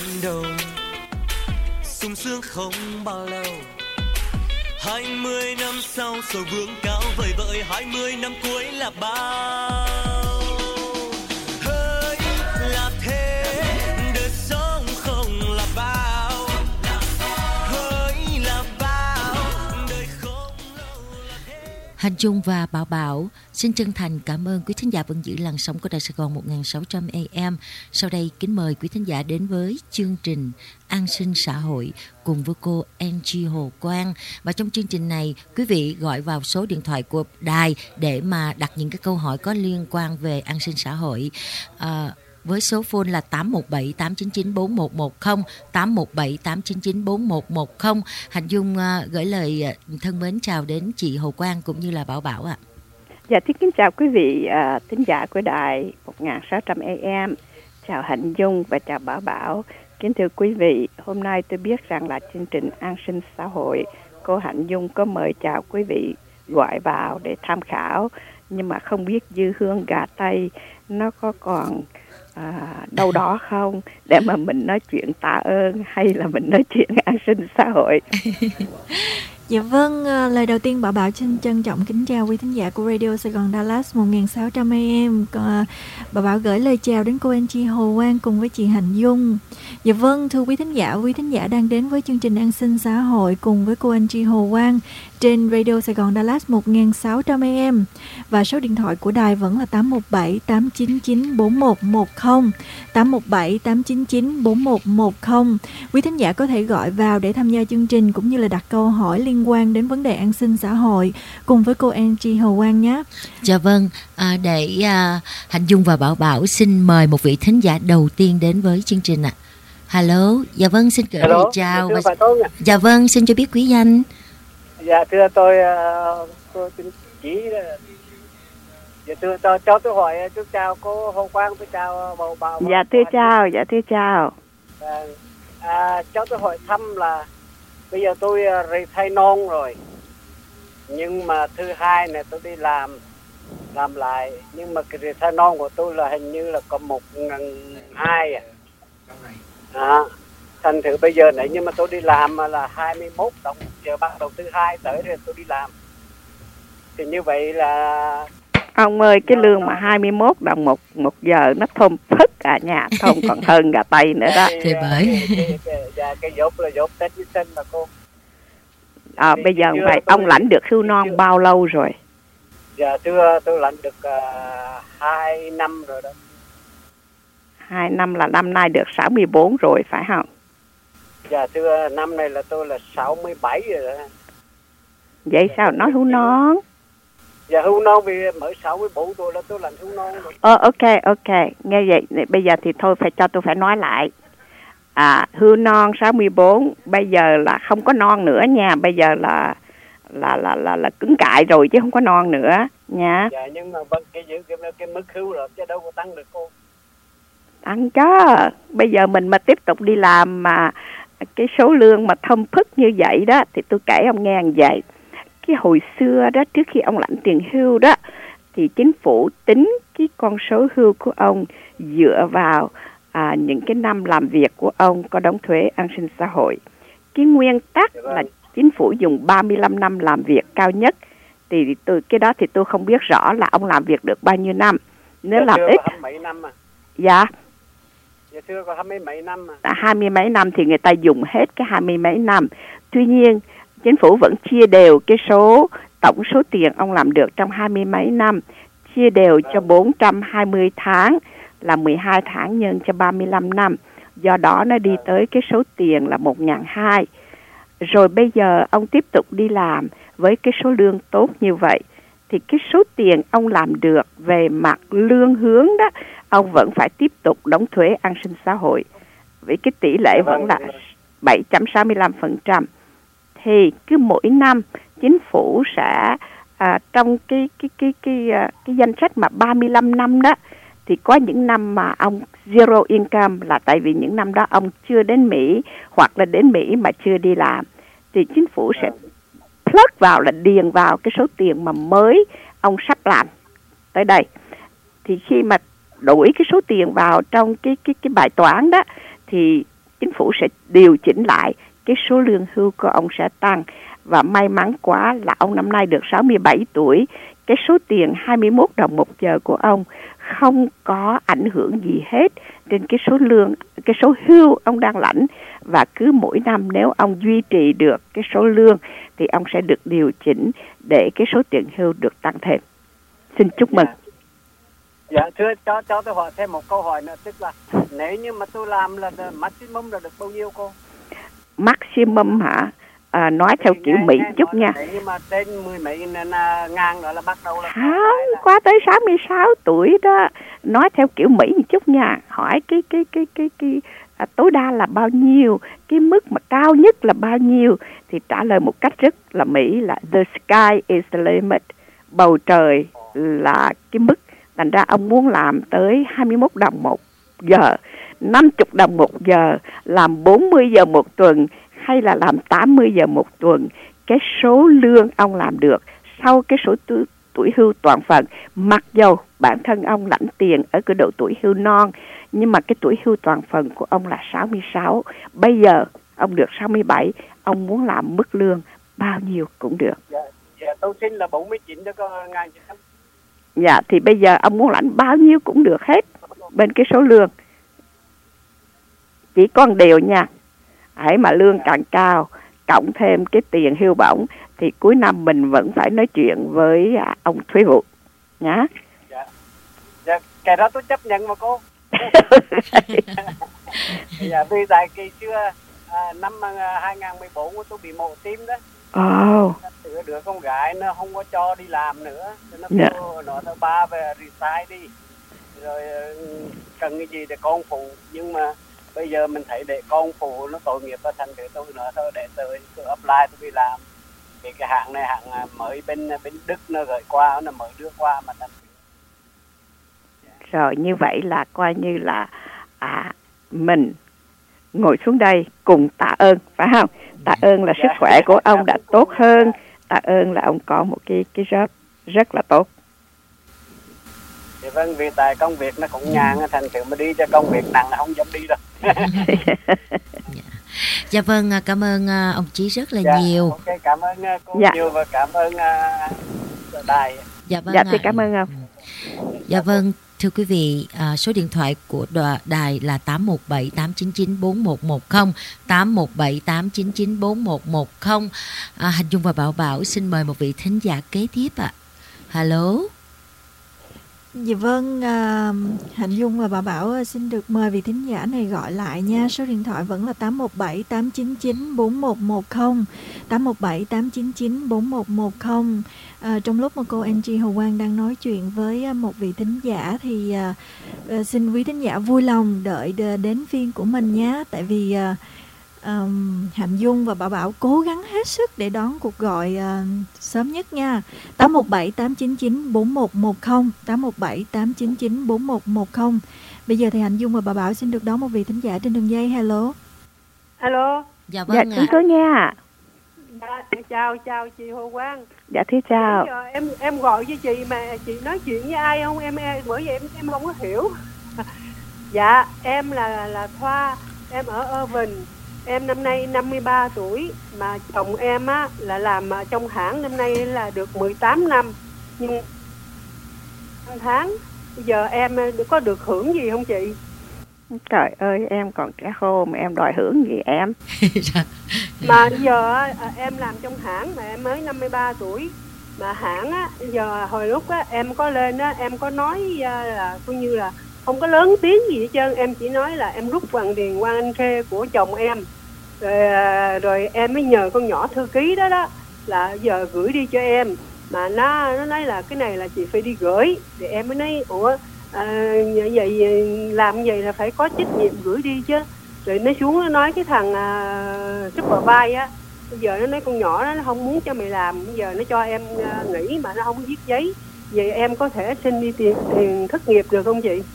đầu, sung sướng không bao lâu. 20 năm sau rồi vương cao vời vợi, 20 năm cuối là bao. Hỡi là thế, đời sống không là bao. Hỡi là bao, đời không lâu là thế. Hành Dung và Bảo Bảo xin chân thành cảm ơn quý thính giả vẫn giữ làn sóng của Đài Sài Gòn 1600 AM. Sau đây kính mời quý thính giả đến với chương trình An sinh xã hội cùng với cô Angie Hồ Quang. Và trong chương trình này, quý vị gọi vào số điện thoại của đài để mà đặt những cái câu hỏi có liên quan về an sinh xã hội. Với số phone là 817 899 4110, 817 899 4110. Hạnh Dung gửi lời thân mến chào đến chị Hồ Quang cũng như là Bảo Bảo ạ. Dạ, kính chào quý vị thính giả của đài 1600 AM. Chào Hạnh Dung và chào Bảo Bảo. Kính thưa quý vị, hôm nay tôi biết rằng là chương trình An sinh xã hội, cô Hạnh Dung có mời chào quý vị gọi vào để tham khảo. Nhưng mà không biết dư hương gà Tây nó có còn đâu đó không, để mà mình nói chuyện tạ ơn hay là mình nói chuyện an sinh xã hội. Dạ vâng, lời đầu tiên Bảo Bảo xin trân trọng kính chào quý thính giả của Radio Sài Gòn Dallas 1600 AM. Bảo Bảo gửi lời chào đến cô Angie Hồ Quang cùng với chị Hạnh Dung. Dạ vâng, thưa quý thính giả đang đến với chương trình An sinh xã hội cùng với cô Angie Hồ Quang trên Radio Sài Gòn Dallas 1600 AM. Và số điện thoại của đài vẫn là 817 899 4110, 817 899 4110. Quý thính giả có thể gọi vào để tham gia chương trình cũng như là đặt câu hỏi liên quan đến vấn đề an sinh xã hội cùng với cô Angie Hồ Quang nhé. Dạ vâng, để Hạnh Dung và Bảo Bảo xin mời một vị thính giả đầu tiên đến với chương trình ạ. Hello, dạ vâng, xin gửi lời chào. Dạ vâng, xin cho biết quý danh. Dạ thưa tôi xin chỉ. Dạ thưa cho tôi hỏi, tôi chào cô Hồ Quang, tôi chào Bảo Bảo. Dạ thưa chào. Cho tôi hỏi thăm là bây giờ tôi thay non rồi, nhưng mà thứ hai này tôi đi làm lại, nhưng mà cái thay non của tôi là hình như là có 1.200 thành thử bây giờ này, nhưng mà tôi đi làm là 21 đồng, giờ bắt đầu thứ hai tới rồi tôi đi làm, thì như vậy là ông ơi, cái lương mà 21 đồng một giờ nó thơm phức cả nhà, thơm còn hơn gà Tây nữa đó. Thì bởi cái dốt là dốt Tết với sinh mà cô. Bây giờ vậy ông lãnh được hưu non bao lâu rồi? Dạ thưa tôi lãnh được 2 năm rồi đó. 2 năm là năm nay được 64 rồi phải không? Dạ thưa năm này là tôi là 67 rồi đó. Vậy sao nói hưu non? Dạ hưu non vì mới 64 tuổi là tôi lãnh hưu non rồi. Ok, nghe vậy bây giờ thì thôi tôi phải nói lại. Hưu non 64, bây giờ là không có non nữa nha, bây giờ là cứng cại rồi chứ không có non nữa nha. Dạ nhưng mà vẫn cái mức hưu rồi chứ đâu có tăng được cô. Tăng chứ, bây giờ mình mà tiếp tục đi làm mà cái số lương mà thâm phức như vậy đó, thì tôi kể ông nghe như vậy. Cái hồi xưa đó, trước khi ông lãnh tiền hưu đó, thì chính phủ tính cái con số hưu của ông dựa vào những cái năm làm việc của ông có đóng thuế an sinh xã hội. Cái nguyên tắc là chính phủ dùng 35 năm làm việc cao nhất. Thì cái đó thì tôi không biết rõ là ông làm việc được bao nhiêu năm. Nếu làm ít mấy năm à? Dạ. Dạ thưa có 20 mấy năm à? 20 mấy năm thì người ta dùng hết cái 20 mấy năm. Tuy nhiên chính phủ vẫn chia đều cái tổng số tiền ông làm được trong 20 mấy năm, chia đều cho 420 tháng, là 12 tháng nhân cho 35 năm. Do đó nó đi tới cái số tiền là 1.200. Rồi bây giờ ông tiếp tục đi làm với cái số lương tốt như vậy, thì cái số tiền ông làm được về mặt lương hướng đó, ông vẫn phải tiếp tục đóng thuế an sinh xã hội với cái tỷ lệ vẫn là 7.65%. Thì cứ mỗi năm chính phủ sẽ trong cái danh sách mà 35 năm đó, thì có những năm mà ông zero income, là tại vì những năm đó ông chưa đến Mỹ hoặc là đến Mỹ mà chưa đi làm, thì chính phủ sẽ plug vào, là điền vào cái số tiền mà mới ông sắp làm tới đây. Thì khi mà đổi cái số tiền vào trong cái bài toán đó, thì chính phủ sẽ điều chỉnh lại cái số lương hưu của ông sẽ tăng. Và may mắn quá là ông năm nay được 67 tuổi. Cái số tiền 21 đồng một giờ của ông không có ảnh hưởng gì hết trên cái số lương, cái số hưu ông đang lãnh. Và cứ mỗi năm nếu ông duy trì được cái số lương thì ông sẽ được điều chỉnh để cái số tiền hưu được tăng thêm. Xin chúc mừng. Dạ, thưa cho tôi hỏi thêm một câu hỏi nữa, tức là nếu như mà tôi làm là maximum là được bao nhiêu cô? Maximum hả? Nói theo kiểu Mỹ chút nha. Nhưng mà trên 10 mấy ngàn đó là bắt đầu là không qua tới 66 tuổi đó. Nói theo kiểu Mỹ một chút nha. Hỏi cái tối đa là bao nhiêu, cái mức mà cao nhất là bao nhiêu, thì trả lời một cách rất là Mỹ là the sky is the limit. Bầu trời là cái mức. Thành ra ông muốn làm tới 21 đồng một giờ, 50 đồng một giờ, làm 40 giờ một tuần hay là làm 80 giờ một tuần, cái số lương ông làm được sau cái số tuổi hưu toàn phần, mặc dầu bản thân ông lãnh tiền ở cái độ tuổi hưu non, nhưng mà cái tuổi hưu toàn phần của ông là 66. Bây giờ ông được 67, ông muốn làm mức lương bao nhiêu cũng được. Dạ, tôi xin là 49 cho có ngàn. Dạ, thì bây giờ ông muốn lãnh bao nhiêu cũng được hết bên cái số lương. Chỉ có một điều nha, hãy mà lương càng cao, cộng thêm cái tiền hưu bổng, thì cuối năm mình vẫn phải nói chuyện với ông thuế vụ nhá. Dạ, cái đó tôi chấp nhận mà cô. Dạ, vì tại kỳ xưa năm 2014 tôi bị mổ tim đó. Đứa con gái nó không có cho đi làm nữa, nó ba về resign đi, rồi cần cái gì để con phụ. Nhưng mà bây giờ mình thấy để con phụ nó tội nghiệp, và thành thử tôi nói thôi để tôi apply tôi đi làm. Vì cái hãng này hãng mới bên Đức nó gửi qua, nó mới đưa qua mà thành. Rồi như vậy là coi như là mình ngồi xuống đây cùng tạ ơn, phải không? Tạ ơn là sức khỏe của ông đã tốt hơn, tạ ơn là ông có một cái job rất là tốt. Thì vâng, vì tại công việc nó cũng nhàn, thành thử mà đi cho công việc nặng là không dám đi đâu. Dạ vâng, cảm ơn ông Chí rất là nhiều. Ok, cảm ơn cô nhiều và cảm ơn đài. Dạ vâng. Dạ, thì cảm ơn ông. Dạ vâng, thưa quý vị, số điện thoại của đài là 817 899 4110, 817 899 4110. Hành Dung và Bảo xin mời một vị thính giả kế tiếp ạ. Hello. Dạ vâng, Hạnh Dung và bà Bảo xin được mời vị thính giả này gọi lại nha. Số điện thoại vẫn là 817 899 4110, 817 899 4110. Trong lúc mà cô Angie Hồ Quang đang nói chuyện với một vị thính giả thì xin quý thính giả vui lòng đợi đến phiên của mình nhé. Tại vì Hạnh Dung và Bảo cố gắng hết sức để đón cuộc gọi sớm nhất nha. 817 899 4110, 817 899 4110. Bây giờ thì Hạnh Dung và Bảo xin được đón một vị thính giả trên đường dây. Hello. Hello. Dạ vâng ạ. Dạ, có nghe ạ. Chào chị Hồ Quang. Dạ thưa chào. Giờ em gọi với chị mà chị nói chuyện với ai không? Bởi vậy em không có hiểu. Dạ, em là Thoa, em ở Irvine. Em năm nay 53 tuổi, mà chồng em á là làm trong hãng năm nay là được 18 năm. Nhưng 5 tháng, bây giờ em có được hưởng gì không chị? Trời ơi, em còn trẻ khô mà em đòi hưởng gì em? Mà bây giờ em làm trong hãng mà em mới 53 tuổi. Mà hãng á, giờ hồi lúc á em có lên á, em có nói là coi như là không có lớn tiếng gì hết trơn. Em chỉ nói là em rút bằng tiền qua anh thuê của chồng em. Rồi em mới nhờ con nhỏ thư ký đó là giờ gửi đi cho em. Mà nó nói là cái này là chị phải đi gửi. Thì em mới nói ủa vậy làm vậy là phải có trách nhiệm gửi đi chứ. Rồi nó xuống nó nói cái thằng supervisor á, bây giờ nó nói con nhỏ đó nó không muốn cho mày làm, bây giờ nó cho em nghỉ mà nó không viết giấy. Vậy em có thể xin đi tiền thất nghiệp được không chị?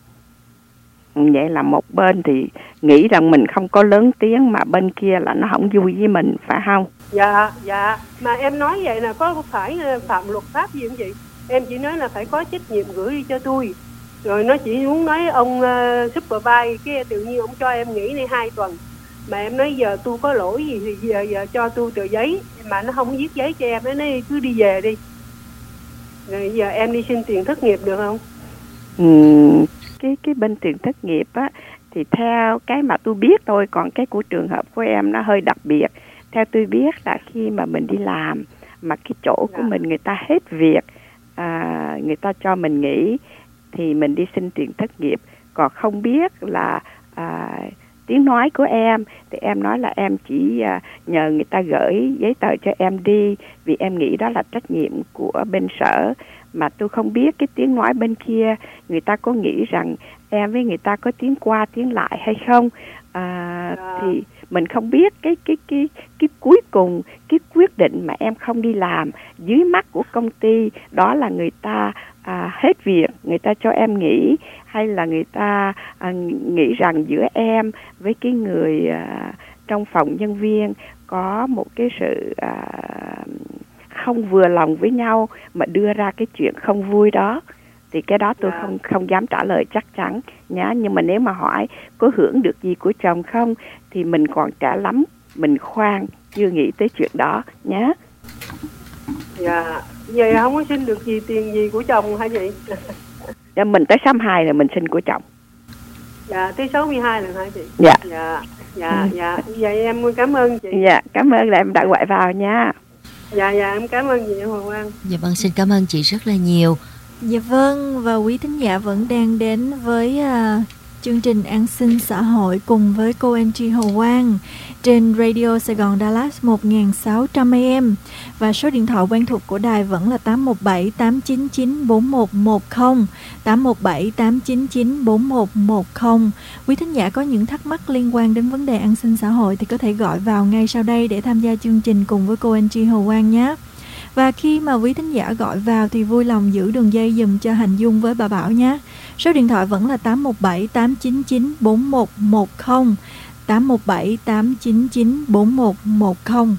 Vậy là một bên thì nghĩ rằng mình không có lớn tiếng, mà bên kia là nó không vui với mình, phải không? Dạ. Mà em nói vậy là có phải phạm luật pháp gì không chị? Em chỉ nói là phải có trách nhiệm gửi đi cho tôi. Rồi nó chỉ muốn nói ông supervise, cái tự nhiên ông cho em nghỉ này 2 tuần. Mà em nói giờ tôi có lỗi gì thì giờ cho tôi tờ giấy, mà nó không viết giấy cho em, nó nói cứ đi về đi. Rồi giờ em đi xin tiền thất nghiệp được không? Cái bên tiền thất nghiệp á thì theo cái mà tôi biết thôi, còn cái của trường hợp của em nó hơi đặc biệt. Theo tôi biết là khi mà mình đi làm mà cái chỗ của mình người ta hết việc, người ta cho mình nghỉ thì mình đi xin tiền thất nghiệp. Còn không biết là tiếng nói của em thì em nói là em chỉ nhờ người ta gửi giấy tờ cho em đi, vì em nghĩ đó là trách nhiệm của bên sở. Mà tôi không biết cái tiếng nói bên kia người ta có nghĩ rằng em với người ta có tiếng qua tiếng lại hay không. Thì mình không biết cái cuối cùng cái quyết định mà em không đi làm dưới mắt của công ty đó là người ta hết việc, người ta cho em nghỉ, hay là người ta nghĩ rằng giữa em với cái người trong phòng nhân viên có một cái sự không vừa lòng với nhau mà đưa ra cái chuyện không vui đó. Thì cái đó tôi không dám trả lời chắc chắn nhá. Nhưng mà nếu mà hỏi có hưởng được gì của chồng không thì mình còn trẻ lắm, mình khoan chưa nghĩ tới chuyện đó nhá. Dạ, vậy không có xin được gì tiền gì của chồng hả chị? Mình tới 62 là mình xin của chồng. Dạ, tới 62 lần hả chị? Dạ. Dạ. Vậy em cảm ơn chị. Dạ, cảm ơn là em đã gọi vào nha. Dạ, em cảm ơn chị Hoàng Quang. Dạ vâng, xin cảm ơn chị rất là nhiều. Dạ vâng, và quý thính giả vẫn đang đến với chương trình An sinh xã hội cùng với cô Angie Hồ Quang trên Radio Sài Gòn Dallas 1600 AM. Và số điện thoại quen thuộc của đài vẫn là 817 899 4110, 817 899 4110. Quý thính giả có những thắc mắc liên quan đến vấn đề an sinh xã hội thì có thể gọi vào ngay sau đây để tham gia chương trình cùng với cô Angie Hồ Quang nhé. Và khi mà quý thính giả gọi vào thì vui lòng giữ đường dây dùm cho Hành Dung với bà Bảo nhé. Số điện thoại vẫn là 817 899 4110, 817 899 4110.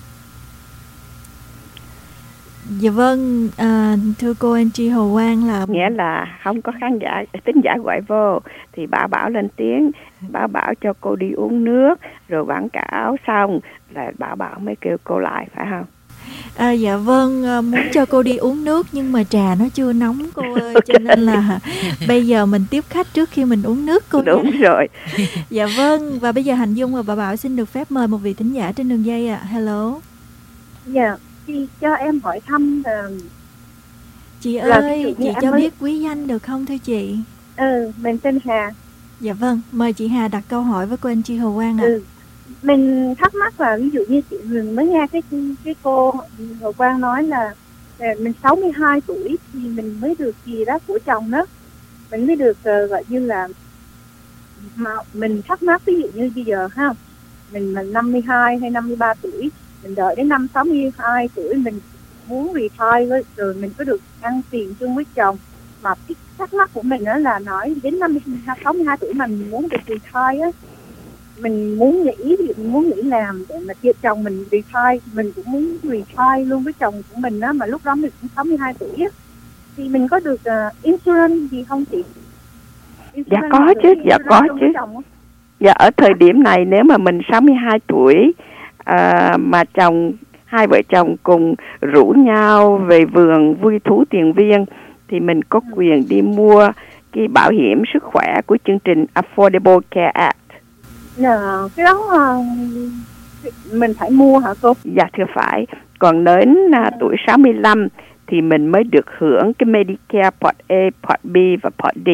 Dạ vâng, thưa cô Angie Hồ Quang là... Nghĩa là không có khán giả, thính giả gọi vô thì bà Bảo lên tiếng, bà Bảo cho cô đi uống nước, rồi quảng cáo xong là bà Bảo mới kêu cô lại, phải không? Dạ vâng, muốn cho cô đi uống nước nhưng mà trà nó chưa nóng cô ơi, cho nên là bây giờ mình tiếp khách trước khi mình uống nước cô. Đúng rồi. Dạ vâng, và bây giờ Hành Dung và bà Bảo xin được phép mời một vị thính giả trên đường dây ạ. Hello. Dạ, chị cho em hỏi thăm chị ơi, chị cho biết quý danh được không thưa chị? Mình tên Hà. Dạ vâng, mời chị Hà đặt câu hỏi với cô Angie Hồ Quang ạ. Mình thắc mắc là ví dụ như chị mình mới nghe cái cô Hồ Quang nói là mình 62 tuổi thì mình mới được gì đó của chồng đó, mình mới được gọi như là, mà mình thắc mắc ví dụ như bây giờ ha, mình 52 hay 53 tuổi, mình đợi đến năm 62 tuổi mình muốn retire rồi mình có được ăn tiền chung với chồng. Mà cái thắc mắc của mình đó là nói đến năm 62 tuổi mà mình muốn được retire á, mình muốn nghỉ làm để mà chia chồng mình retire, mình cũng muốn retire luôn với chồng của mình á, mà lúc đó mình cũng 62 tuổi á, thì mình có được insurance gì không chị? Dạ có chứ, dạ có chứ. Dạ ở thời điểm này nếu mà mình 62 tuổi mà hai vợ chồng cùng rủ nhau về vườn vui thú tiền viên thì mình có quyền đi mua cái bảo hiểm sức khỏe của chương trình Affordable Care Act. Cái đó mình phải mua hả cô? Dạ thưa phải. Còn đến tuổi 65 thì mình mới được hưởng cái Medicare Part A, Part B và Part D.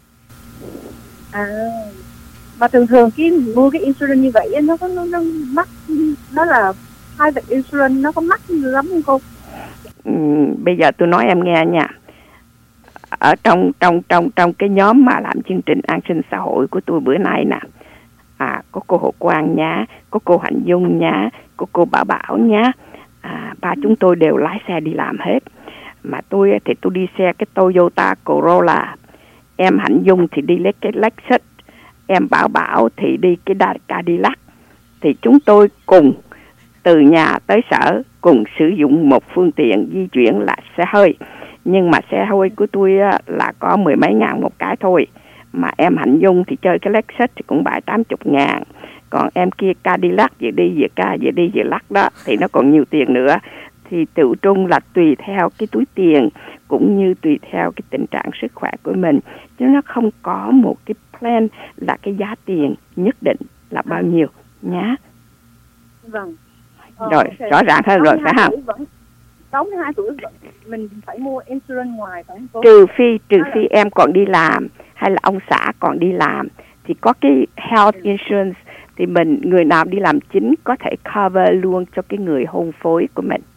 Và thường cái mua cái insurance như vậy nó mắc, nó là private insurance, nó có mắc lắm không cô? Bây giờ tôi nói em nghe nha. Ở trong cái nhóm mà làm chương trình an sinh xã hội của tôi bữa nay nè, có cô Hồ Quang nhá, có cô Hạnh Dung nhá, có cô Bảo nhá, ba chúng tôi đều lái xe đi làm hết. Mà tôi thì tôi đi xe cái Toyota Corolla, em Hạnh Dung thì đi lấy cái Lexus, em Bảo thì đi cái Cadillac. Thì chúng tôi cùng từ nhà tới sở cùng sử dụng một phương tiện di chuyển là xe hơi. Nhưng mà xe hơi của tôi á, là có 10 mấy ngàn một cái thôi. Mà em Hạnh Dung thì chơi cái Lexus thì cũng 70-80 ngàn. Còn em kia Cadillac vừa đi vừa lắc đó thì nó còn nhiều tiền nữa. Thì tự trung là tùy theo cái túi tiền cũng như tùy theo cái tình trạng sức khỏe của mình, chứ nó không có một cái plan là cái giá tiền nhất định là bao nhiêu nhá. Vâng. Rồi Okay. rõ ràng hơn rồi phải không? 62 tuổi mình phải mua insurance ngoài phải không cô? Trừ phi em còn đi làm hay là ông xã còn đi làm thì có cái health insurance thì người nào đi làm chính có thể cover luôn cho cái người hôn phối của mình.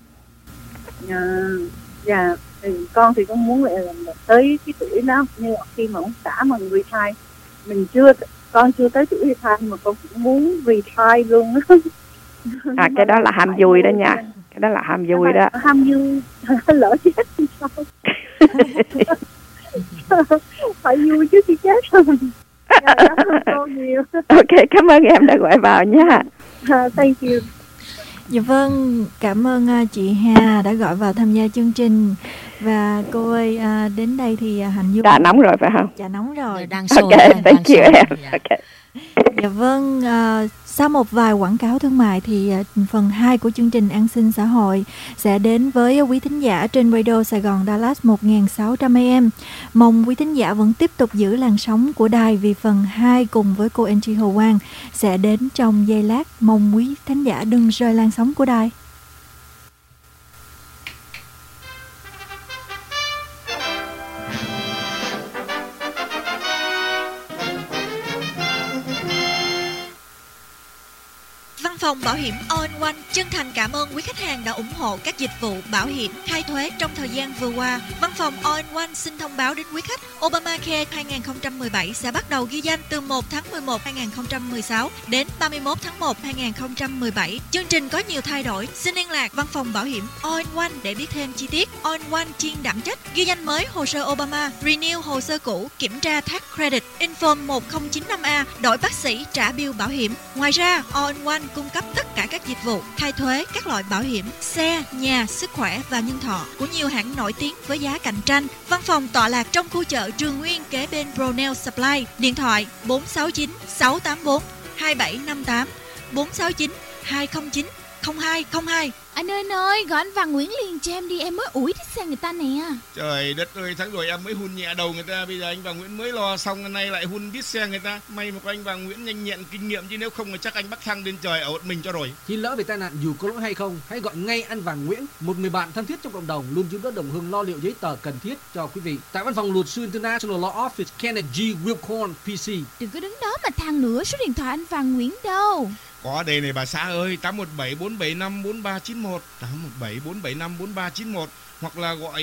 Dạ, con thì con muốn là tới cái tuổi đó, như khi mà ông xã mà retire, con chưa tới tuổi retire mà con cũng muốn retire luôn. Cái đó là ham vui đó nha. Cái đó là ham vui đó. Ham vui lỡ chết thì sao? Phải vui chứ khi chết rồi. Cảm ơn cô nhiều. Ok, cảm ơn em đã gọi vào nha. Thank you. Dạ vâng, cảm ơn chị Hà đã gọi vào tham gia chương trình. Và cô ơi, đến đây thì Hạnh Dung đã nóng rồi phải không? Dạ nóng rồi. Đang sôi. Ok, thank you em. Ok. Dạ vâng, sau một vài quảng cáo thương mại thì phần 2 của chương trình An sinh xã hội sẽ đến với quý thính giả trên Radio Sài Gòn Dallas 1600 AM. Mong quý thính giả vẫn tiếp tục giữ làn sóng của đài vì phần 2 cùng với cô Angie Hồ Quang sẽ đến trong giây lát. Mong quý thính giả đừng rời làn sóng của đài. Phòng bảo hiểm All-in-One chân thành cảm ơn quý khách hàng đã ủng hộ các dịch vụ bảo hiểm khai thuế trong thời gian vừa qua. Văn phòng All-in-One xin thông báo đến quý khách Obamacare 2017 sẽ bắt đầu ghi danh từ 1 tháng 11 2016 đến 31 tháng 1 2017. Chương trình có nhiều thay đổi. Xin liên lạc văn phòng bảo hiểm All-in-One để biết thêm chi tiết. All-in-One chuyên đảm trách ghi danh mới hồ sơ Obama, renew hồ sơ cũ, kiểm tra tax credit, inform 1095A, đổi bác sĩ, trả bill bảo hiểm. Ngoài ra, All-in-One cung cấp tất cả các dịch vụ khai thuế, các loại bảo hiểm xe, nhà, sức khỏe và nhân thọ của nhiều hãng nổi tiếng với giá cạnh tranh. Văn phòng tọa lạc trong khu chợ Trường Nguyên kế bên Brownell Supply. Điện thoại 469 684 2758 469 209 0202. Anh ơi, gọi anh Văn Nguyễn liền cho em đi, em mới ủi thích xe người ta nè. Trời đất ơi, tháng rồi em mới hun nhẹ đầu người ta, bây giờ anh Văn Nguyễn mới lo xong, hôm nay lại hun đít xe người ta. May mà có anh Văn Nguyễn nhanh nhẹn kinh nghiệm, chứ nếu không thì chắc anh bắt thăng lên trời ở một mình cho rồi. Khi lỡ bị tai nạn dù có lỗi hay không, hãy gọi ngay anh Văn Nguyễn, một người bạn thân thiết trong cộng đồng, luôn giúp đỡ đồng hương lo liệu giấy tờ cần thiết cho quý vị. Tại văn phòng luật sư International Law Office, Kenneth G. Wilcorn, PC. Đừng có đứng đó mà than nữa, số điện thoại anh Văn Nguyễn đâu? Có đây này bà xã ơi, 817-475-4391, 817-475-4391, hoặc là gọi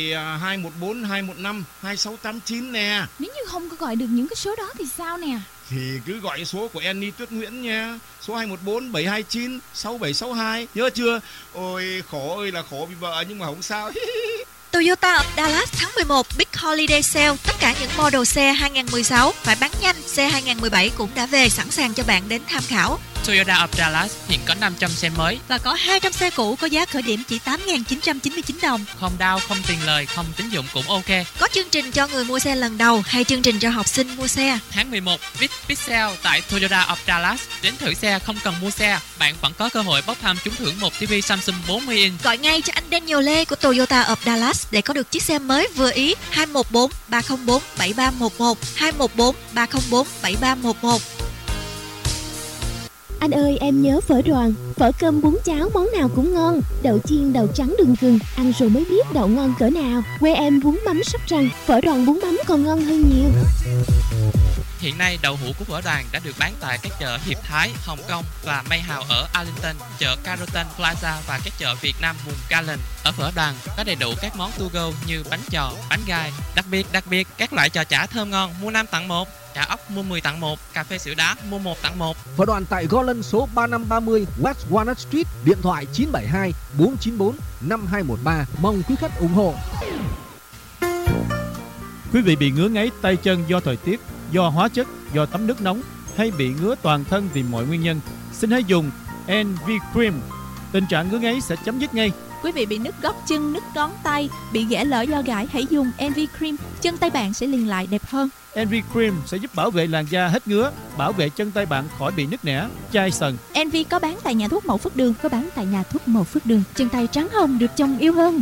214-215-2689 nè. Nếu như không có gọi được những cái số đó thì sao nè? Thì cứ gọi số của Annie Tuyết Nguyễn nha, số 214-729-6762, nhớ chưa? Ôi khổ ơi là khổ vì vợ nhưng mà không sao. Toyota of Dallas tháng 11 Big Holiday Sale. Tất cả những model xe 2016 phải bán nhanh. Xe 2017 cũng đã về sẵn sàng cho bạn đến tham khảo. Toyota of Dallas hiện có 500 xe mới và có 200 xe cũ có giá khởi điểm chỉ 8.999 đồng. Không đau, không tiền lời, không tín dụng cũng ok. Có chương trình cho người mua xe lần đầu hay chương trình cho học sinh mua xe. Tháng 11 Big Sale tại Toyota of Dallas. Đến thử xe không cần mua xe, bạn vẫn có cơ hội bốc thăm trúng thưởng một TV Samsung 40 inch. Gọi ngay cho anh Daniel Lê của Toyota of Dallas để có được chiếc xe mới vừa ý. 214-304-7311 214-304-7311. Anh ơi, em nhớ phở Đoàn, phở cơm bún cháo món nào cũng ngon, đậu chiên đậu trắng đường gừng, ăn rồi mới biết đậu ngon cỡ nào. Quê em bún mắm Sóc Trăng, phở Đoàn bún mắm còn ngon hơn nhiều. Hiện nay đậu hũ của phở Đoàn đã được bán tại các chợ Hiệp Thái, Hồng Kông và May Hào ở Arlington, chợ Carrollton Plaza và các chợ Việt Nam vùng Garland. Ở phở Đoàn có đầy đủ các món to go như bánh giò, bánh gai, đặc biệt các loại giò chả thơm ngon mua 5 tặng 1. Chả ốc mua 10 tặng 1, cà phê sữa đá mua 1 tặng 1. Phở Đoàn tại Garland số 3530 West Walnut Street, điện thoại 972 494 5213. Mong quý khách ủng hộ. Quý vị bị ngứa ngáy tay chân do thời tiết, do hóa chất, do tắm nước nóng hay bị ngứa toàn thân vì mọi nguyên nhân, xin hãy dùng NV Cream. Tình trạng ngứa ngáy sẽ chấm dứt ngay. Quý vị bị nứt gót chân, nứt ngón tay, bị ghẻ lở do gãi, hãy dùng Envy Cream, chân tay bạn sẽ liền lại đẹp hơn. Envy Cream sẽ giúp bảo vệ làn da hết ngứa, bảo vệ chân tay bạn khỏi bị nứt nẻ, chai sần. Envy có bán tại nhà thuốc Mậu Phước Đường, có bán tại nhà thuốc Mậu Phước Đường. Chân tay trắng hồng được chồng yêu hơn.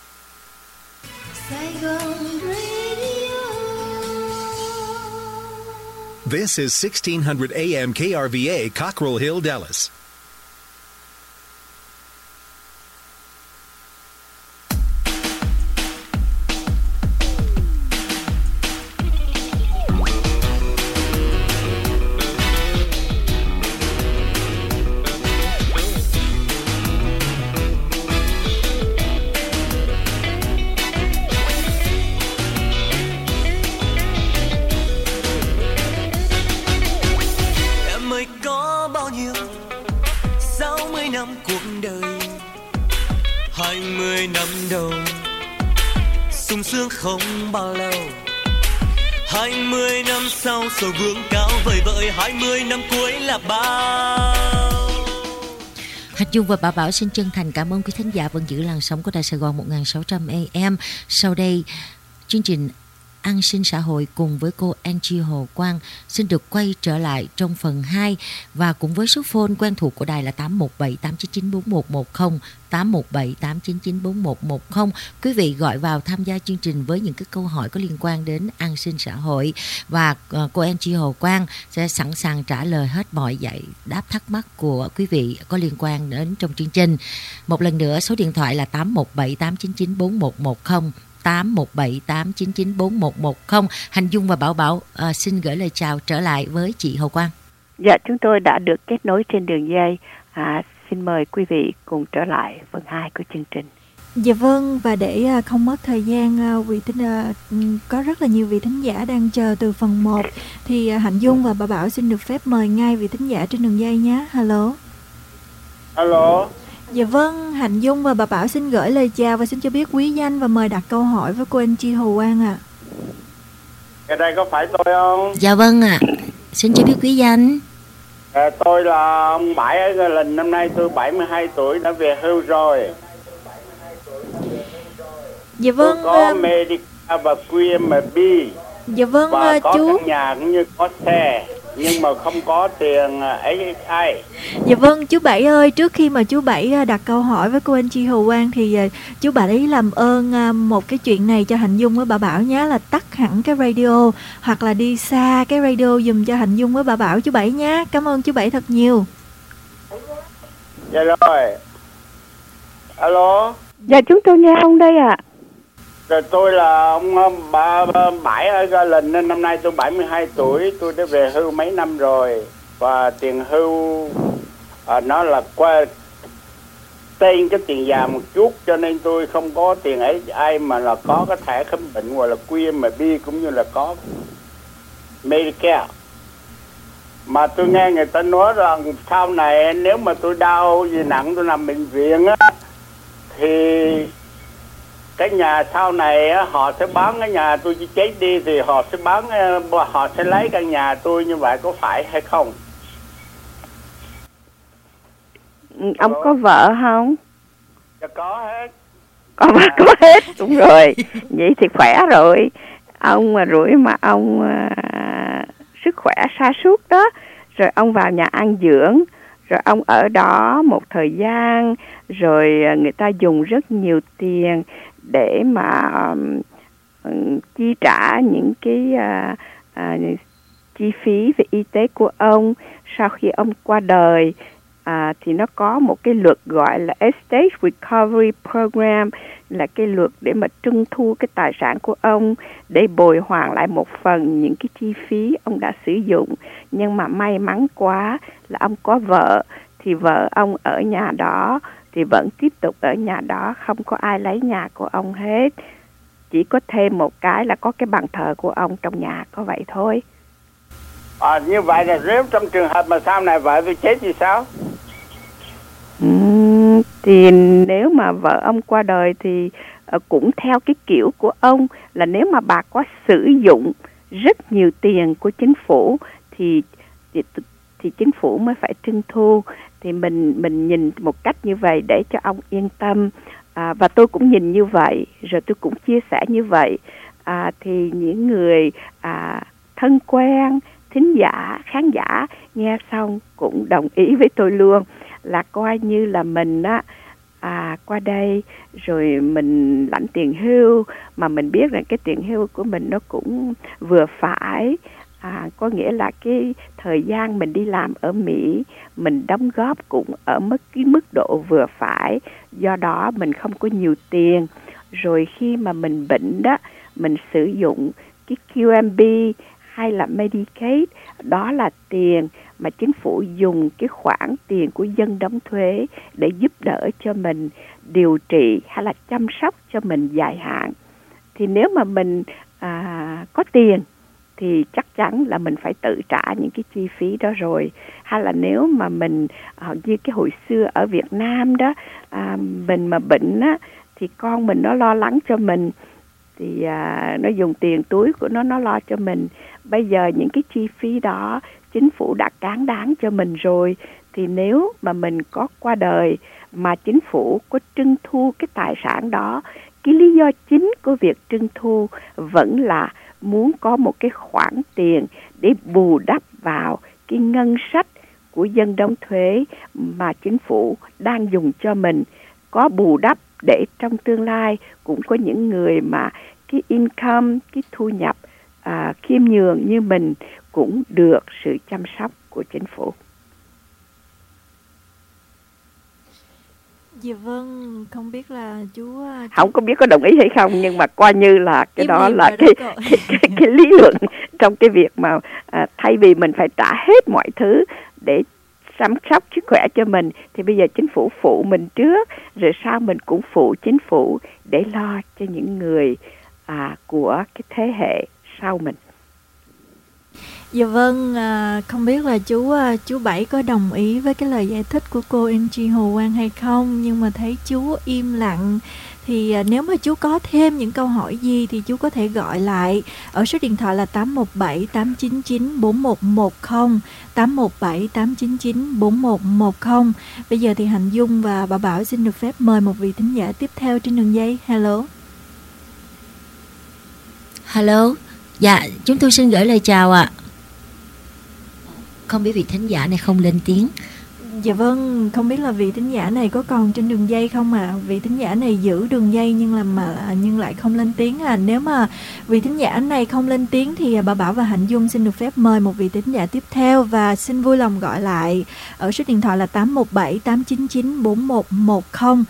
This is 1600 AM KRVA, Cockrell Hill, Dallas. cuộc đời 20 năm đầu sung sướng không bao lâu, 20 năm sau sầu vương cao vời vợi, 20 năm cuối là bao. Hạnh Dung và Bảo Bảo xin chân thành cảm ơn quý thính giả vẫn giữ làn sóng của Đài Sài Gòn 1600 AM. Sau đây, chương trình An sinh xã hội cùng với cô Angie Hồ Quang xin được quay trở lại trong phần 2 và cùng với số phone quen thuộc của đài là 817-899-4110, 817-899-4110. Quý vị gọi vào tham gia chương trình với những cái câu hỏi có liên quan đến an sinh xã hội và cô Angie Hồ Quang sẽ sẵn sàng trả lời hết mọi giải đáp thắc mắc của quý vị có liên quan đến trong chương trình. Một lần nữa, số điện thoại là 817-899-4110, 817-899-4110. Hạnh Dung và Bảo Bảo xin gửi lời chào trở lại với chị Hồ Quang. Dạ, chúng tôi đã được kết nối trên đường dây. Xin mời quý vị cùng trở lại phần 2 của chương trình. Dạ vâng, và để không mất thời gian, có rất là nhiều vị thính giả đang chờ từ phần 1 thì Hạnh Dung và Bảo Bảo xin được phép mời ngay vị thính giả trên đường dây nhé. Hello. Hello. Dạ vâng, Hạnh Dung và Bảo Bảo xin gửi lời chào và xin cho biết quý danh và mời đặt câu hỏi với cô Angie Hồ Quang ạ. Cái đây có phải tôi không? Dạ vâng ạ. Xin cho biết quý danh. Tôi là ông Bảy ở Gà Linh, năm nay tôi 72 tuổi, đã về hưu rồi. Dạ vâng. Tôi có Medica và QMB. Dạ vâng, và có chú. căn nhà cũng như có xe, nhưng mà không có tiền SSI. Dạ vâng, chú Bảy ơi, trước khi mà chú Bảy đặt câu hỏi với cô Angie Hồ Quang thì chú Bảy làm ơn một cái chuyện này cho Hạnh Dung với Bảo Bảo nhé, là tắt hẳn cái radio hoặc là đi xa cái radio dùm cho Hạnh Dung với Bảo Bảo chú Bảy nhé. Cảm ơn chú Bảy thật nhiều. Dạ rồi. Alo. Dạ, chúng tôi nghe ông đây ạ. Rồi tôi là ông Bảy ở Gà Linh, nên năm nay tôi 72 tuổi, tôi đã về hưu mấy năm rồi. Và tiền hưu nó là qua tên cái tiền già một chút, cho nên tôi không có tiền ấy ai, mà là có cái thẻ khám bệnh hoặc là QMB cũng như là có Medicare. Mà tôi nghe người ta nói rằng sau này nếu mà tôi đau gì nặng, tôi nằm bệnh viện á, thì cái nhà sau này á, họ sẽ bán cái nhà tôi chỉ chết đi thì họ sẽ bán, họ sẽ lấy căn nhà tôi, như vậy có phải hay không? Ông có vợ không? Dạ có hết. Có vợ có hết, đúng rồi. Vậy thì khỏe rồi. Ông mà rủi mà ông sức khỏe sa sút đó, rồi ông vào nhà an dưỡng, rồi ông ở đó một thời gian, rồi người ta dùng rất nhiều tiền để mà chi trả những cái chi phí về y tế của ông. Sau khi ông qua đời thì nó có một cái luật gọi là Estate Recovery Program, là cái luật để mà trưng thu cái tài sản của ông để bồi hoàn lại một phần những cái chi phí ông đã sử dụng. Nhưng mà may mắn quá là ông có vợ, thì vợ ông ở nhà đó thì vẫn tiếp tục ở nhà đó, không có ai lấy nhà của ông hết. Chỉ có thêm một cái là có cái bàn thờ của ông trong nhà, có vậy thôi. Như vậy là nếu trong trường hợp mà sau này vợ tôi chết thì sao? Thì nếu mà vợ ông qua đời thì cũng theo cái kiểu của ông, là nếu mà bà có sử dụng rất nhiều tiền của chính phủ thì chính phủ mới phải trưng thu. Thì mình nhìn một cách như vậy để cho ông yên tâm. Và tôi cũng nhìn như vậy, rồi tôi cũng chia sẻ như vậy. Thì những người thân quen, thính giả, khán giả nghe xong cũng đồng ý với tôi luôn, là coi như là mình qua đây rồi mình lãnh tiền hưu, mà mình biết rằng cái tiền hưu của mình nó cũng vừa phải. Có nghĩa là cái thời gian mình đi làm ở Mỹ, mình đóng góp cũng ở cái mức độ vừa phải, do đó mình không có nhiều tiền. Rồi khi mà mình bệnh đó, mình sử dụng cái QMB hay là Medicaid, đó là tiền mà chính phủ dùng cái khoản tiền của dân đóng thuế để giúp đỡ cho mình điều trị hay là chăm sóc cho mình dài hạn. Thì nếu mà mình có tiền thì chắc chắn là mình phải tự trả những cái chi phí đó rồi. Hay là nếu mà mình như cái hồi xưa ở Việt Nam đó, mình mà bệnh á, thì con mình nó lo lắng cho mình, thì nó dùng tiền túi của nó lo cho mình. Bây giờ những cái chi phí đó chính phủ đã cán đáng cho mình rồi, thì nếu mà mình có qua đời mà chính phủ có trưng thu cái tài sản đó, cái lý do chính của việc trưng thu vẫn là muốn có một cái khoản tiền để bù đắp vào cái ngân sách của dân đóng thuế mà chính phủ đang dùng cho mình, có bù đắp để trong tương lai cũng có những người mà cái income, cái thu nhập khiêm nhường như mình cũng được sự chăm sóc của chính phủ. Dạ vâng, không biết là chú không có biết có đồng ý hay không, nhưng mà coi như là cái đó là cái lý luận trong cái việc mà thay vì mình phải trả hết mọi thứ để chăm sóc sức khỏe cho mình, thì bây giờ chính phủ phụ mình trước, rồi sau mình cũng phụ chính phủ để lo cho những người của cái thế hệ sau mình. Dạ vâng, không biết là chú Bảy có đồng ý với cái lời giải thích của cô Angie Hồ Quang hay không, nhưng mà thấy chú im lặng. Thì nếu mà chú có thêm những câu hỏi gì thì chú có thể gọi lại ở số điện thoại là 817-899-4110, 817-899-4110. Bây giờ thì Hạnh Dung và bà Bảo xin được phép mời một vị thính giả tiếp theo trên đường dây. Hello. Hello. Dạ, chúng tôi xin gửi lời chào ạ. Không biết vị thính giả này không lên tiếng. Dạ vâng, không biết là vị thính giả này có còn trên đường dây không ạ? Vị thính giả này giữ đường dây nhưng lại không lên tiếng à. Nếu mà vị thính giả này không lên tiếng thì bà Bảo và Hạnh Dung xin được phép mời một vị thính giả tiếp theo, và xin vui lòng gọi lại ở số điện thoại là 817-899-4110,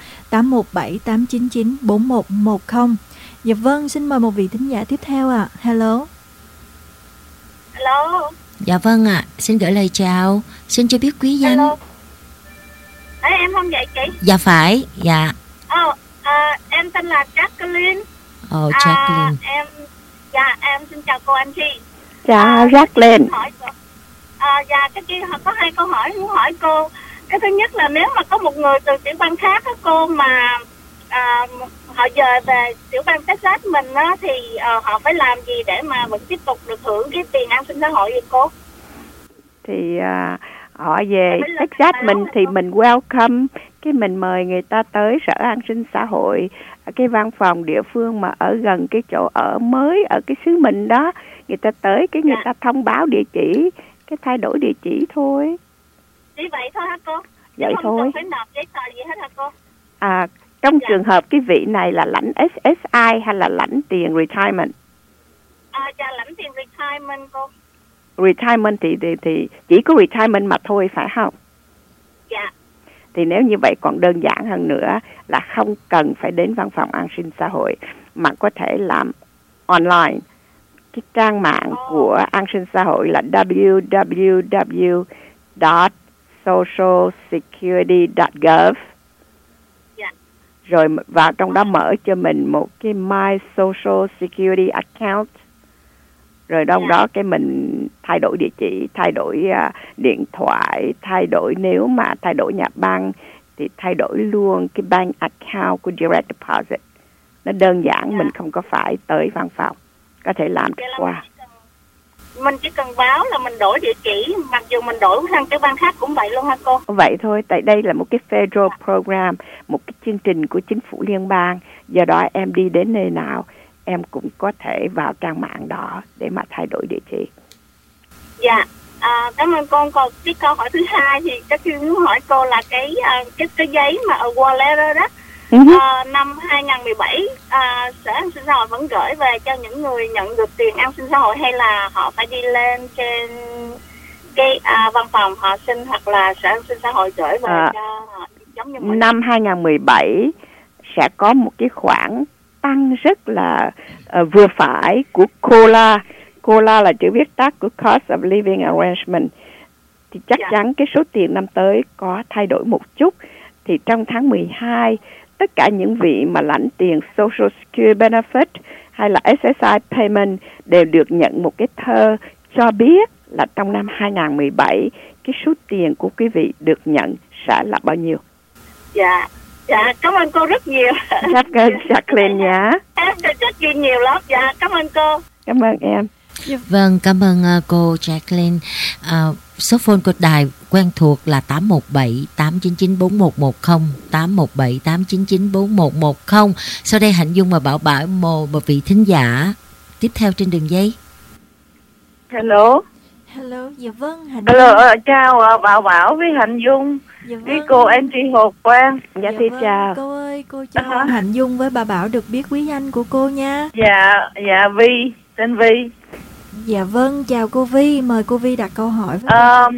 817-899-4110. Dạ vâng, xin mời một vị thính giả tiếp theo ạ. Hello. Hello. Dạ vâng ạ, xin gửi lời chào. Xin cho biết quý danh. Hello. Em không vậy chị? Dạ phải, dạ. Em tên là Jacqueline. Jacqueline. Em xin chào cô Angie. Chào Jacqueline. Dạ, có hai câu hỏi muốn hỏi cô. Cái thứ nhất là nếu mà có một người từ tiểu bang khác đó cô, mà họ dời về tiểu bang Texas mình á, thì họ phải làm gì để mà vẫn tiếp tục được hưởng cái tiền an sinh xã hội vậy cô? Thì họ về Texas mình thì mình welcome, cái mình mời người ta tới sở an sinh xã hội, cái văn phòng địa phương mà ở gần cái chỗ ở mới ở cái xứ mình đó, người ta tới cái người ta thông báo địa chỉ, cái thay đổi địa chỉ thôi. Chỉ vậy thôi hả cô? Vậy không thôi. Không phải nộp giấy tờ gì hết hả cô? Trong trường hợp cái vị này là lãnh SSI hay là lãnh tiền retirement? Dạ lãnh tiền retirement cô. Retirement thì chỉ có retirement mà thôi phải không? Dạ. Thì nếu như vậy còn đơn giản hơn nữa là không cần phải đến văn phòng an sinh xã hội, mà có thể làm online. Cái trang mạng của an sinh xã hội là www.socialsecurity.gov. Rồi vào trong đó mở cho mình một cái My Social Security account. Rồi trong đó cái mình thay đổi địa chỉ, thay đổi điện thoại, thay đổi, nếu mà thay đổi nhà băng thì thay đổi luôn cái bank account của direct deposit. Nó đơn giản, mình không có phải tới văn phòng, có thể làm qua. mình chỉ cần báo là mình đổi địa chỉ, mặc dù mình đổi sang cái bang khác cũng vậy luôn hả cô? Vậy thôi, tại đây là một cái federal program, một cái chương trình của chính phủ liên bang. Do đó em đi đến nơi nào, em cũng có thể vào trang mạng đó để mà thay đổi địa chỉ. Dạ, cảm ơn cô. Còn cái câu hỏi thứ hai thì chắc tôi muốn hỏi cô là cái giấy mà award letter đó. Năm 2017 Sở An sinh xã hội vẫn gửi về cho những người nhận được tiền an sinh xã hội, hay là họ phải đi lên trên cái văn phòng họ xin, hoặc là Sở An sinh xã hội gửi về cho họ, giống như năm 2017 sẽ có một cái khoản tăng rất là vừa phải của COLA. COLA là chữ viết tắt của Cost of Living Arrangement. Thì chắc chắn cái số tiền năm tới có thay đổi một chút. Thì trong tháng 12, tất cả những vị mà lãnh tiền Social Security Benefit hay là SSI Payment đều được nhận một cái thơ cho biết là trong năm 2017 cái số tiền của quý vị được nhận sẽ là bao nhiêu. Dạ, cảm ơn cô rất nhiều. Jacqueline nhá. Em được rất nhiều lắm. Dạ, cảm ơn cô. Cảm ơn em. Vâng, cảm ơn cô Jacqueline. Số phone của đài quen thuộc là 817 899 4110, 817 899 4110. Sau đây Hạnh Dung và Bảo Bảo một vị thính giả tiếp theo trên đường dây. Hello, dạ vâng, Hạnh Dung. Chào Bảo Bảo với Hạnh Dung, với cô Angie Hồ Quang. Dạ chào. Cô ơi, cô cho Hạnh Dung với bà Bảo được biết quý danh của cô nha. Dạ Vi, tên Vi. Dạ vâng, chào cô Vi, mời cô Vi đặt câu hỏi với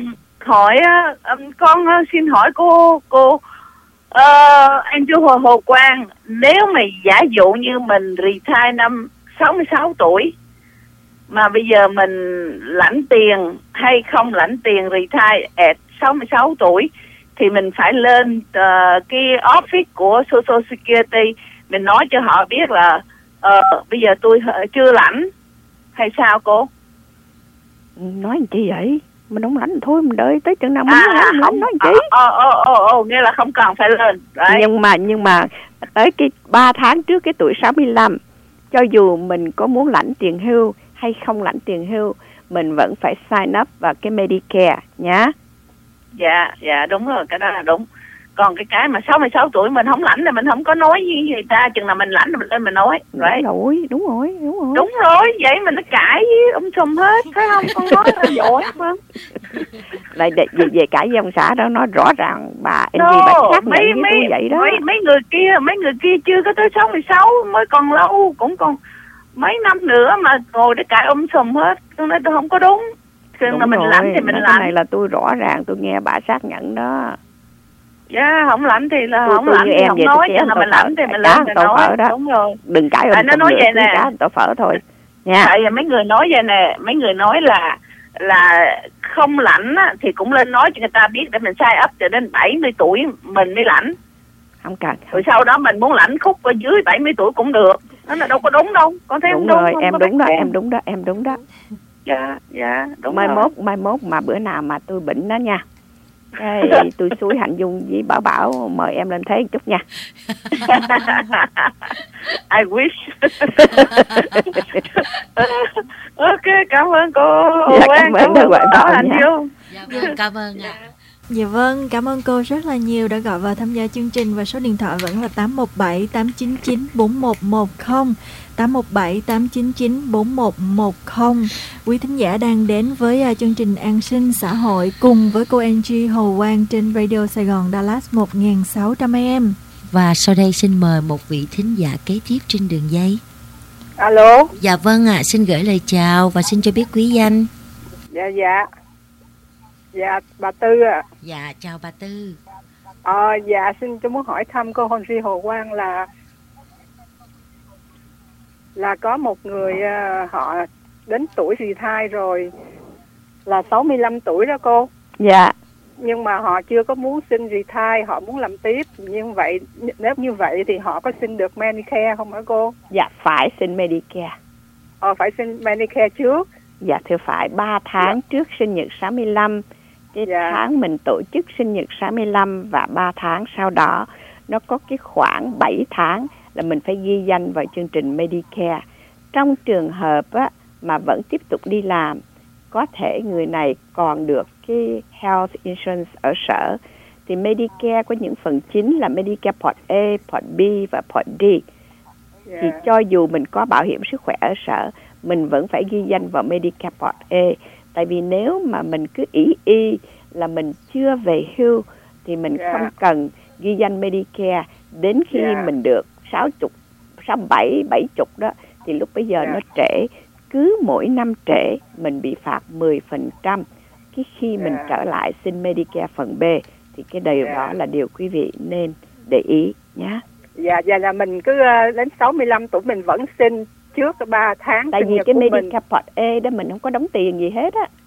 con xin hỏi cô Angie Hồ Quang, nếu mà giả dụ như mình retire năm 66 tuổi mà bây giờ mình lãnh tiền hay không lãnh tiền retire at 66 tuổi thì mình phải lên cái office của Social Security, mình nói cho họ biết là bây giờ tôi chưa lãnh hay sao cô? Nói làm chi vậy? Mình không lãnh thôi, mình đợi tới chừng nào mình lãnh nói chi? Nghĩa là không cần phải lên. Right. Nhưng mà tới cái 3 tháng trước cái tuổi 65, cho dù mình có muốn lãnh tiền hưu hay không lãnh tiền hưu, mình vẫn phải sign up vào cái Medicare nhá. Dạ đúng rồi, cái đó là đúng. Còn cái mà 66 tuổi mình không lãnh là mình không có nói gì người ta, chừng nào mình lãnh là mình lên mình nói. Đúng rồi. Đúng rồi, vậy mình nó cãi với sùm hết, thấy không? Con nói là giỏi không? Lại về cãi với ông xã đó, nói rõ ràng bà Angie bà xác nhận với tôi vậy đó. Mấy người kia chưa có tới 66, mới còn lâu, cũng còn mấy năm nữa mà ngồi để cãi sùm hết. Tôi nói tôi không có đúng. Chừng nào mình lãnh thì mình lãnh. Cái này là tôi rõ ràng, tôi nghe bà xác nhận đó. Dạ, không lãnh thì là không lãnh, thì không nói, cho nên mình lãnh thì mình lên mình nói. Đúng rồi. Đừng cãi nó nói vậy nè. Tổ phở thôi nha. Tại vì mấy người nói vậy nè, mấy người nói là không lãnh á, thì cũng lên nói cho người ta biết để mình sign up cho đến 70 tuổi mình mới lãnh. Không cần. Rồi sau đó mình muốn lãnh khúc ở dưới 70 tuổi cũng được. Nó là đâu có đúng đâu. Con thấy đúng không rồi, đúng. Em đúng đó. Dạ, đúng mai mốt mà bữa nào mà tôi bệnh đó nha. Tôi xúi Hạnh Dung với Bảo mời em lên thế một chút nha. I wish. Ok, cảm ơn cô. Cảm ơn Hạnh Dung. Cảm ơn ạ. Dạ vâng, cảm ơn cô rất là nhiều đã gọi vào tham gia chương trình, và số điện thoại vẫn là 817 899 4110, 817 899 4110. Quý thính giả đang đến với chương trình An sinh xã hội cùng với cô Angie Hồ Quang trên Radio Sài Gòn Dallas 1600 AM. Và sau đây xin mời một vị thính giả kế tiếp trên đường dây. Alo. Dạ vâng ạ, xin gửi lời chào và xin cho biết quý danh. Dạ, bà Tư ạ. Dạ, chào bà Tư. Dạ, xin tôi muốn hỏi thăm cô Angie Hồ Quang là có một người họ đến tuổi retire rồi, là 65 tuổi đó cô. Dạ. Nhưng mà họ chưa có muốn xin retire, họ muốn làm tiếp. Nếu như vậy thì họ có xin được Medicare không hả cô? Dạ, phải xin Medicare. Phải xin Medicare trước. Dạ, thưa phải 3 tháng trước sinh nhật 65. Cái tháng mình tổ chức sinh nhật 65 và 3 tháng sau đó nó có cái khoảng 7 tháng là mình phải ghi danh vào chương trình Medicare. Trong trường hợp á, mà vẫn tiếp tục đi làm có thể người này còn được cái health insurance ở sở. Thì Medicare có những phần chính là Medicare Part A, Part B và Part D. Thì cho dù mình có bảo hiểm sức khỏe ở sở, mình vẫn phải ghi danh vào Medicare Part A. Tại vì nếu mà mình cứ ý là mình chưa về hưu thì mình không cần ghi danh Medicare. Đến khi mình được 60, 67, 70 đó thì lúc bây giờ nó trễ. Cứ mỗi năm trễ mình bị phạt 10% khi mình trở lại xin Medicare phần B. Thì cái điều đó là điều quý vị nên để ý nhé. Dạ, là mình cứ đến 65 tuổi mình vẫn xin trước 3 tháng. Tại vì cái Medicare Part A đó mình không có đóng tiền gì hết á.